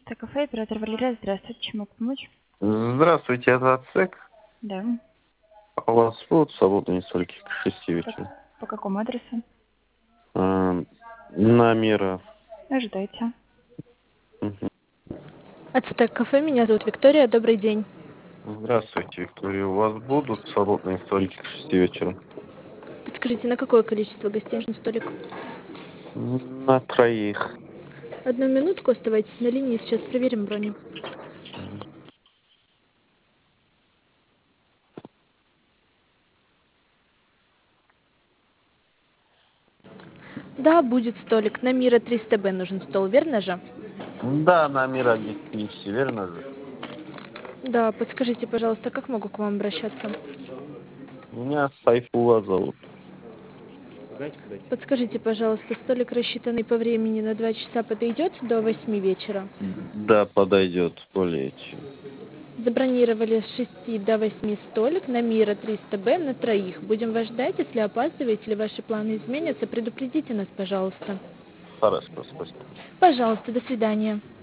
11 кафе, оператор Валерия. Здравствуйте, чем могу помочь? Здравствуйте, это АЦЕК. Да. А у вас будут свободные столики к 6 Так, вечера? по какому адресу? На Мира. Ожидайте. Мгм. Ацтек кафе, меня зовут Виктория, добрый день. Здравствуйте, Виктория. У вас будут свободные столики к 6 вечера? Подскажите, на какое количество гостей нужен столик? На троих. Одну минутку, оставайтесь на линии, сейчас проверим бронь. Да, будет столик. На Мира 300Б нужен стол, верно же? Да, на Мира 10 верно же? Да, подскажите, пожалуйста, как могу к вам обращаться? Меня Сайфула зовут. Подскажите, пожалуйста, столик, рассчитанный по времени на 2 часа, подойдет до 8 вечера? Да, подойдет более чем. Забронировали с 6 до 8 столик на Мира 300Б на троих. Будем вас ждать, если опаздываете или ваши планы изменятся, предупредите нас, пожалуйста. Хорошо, спасибо. Пожалуйста, до свидания.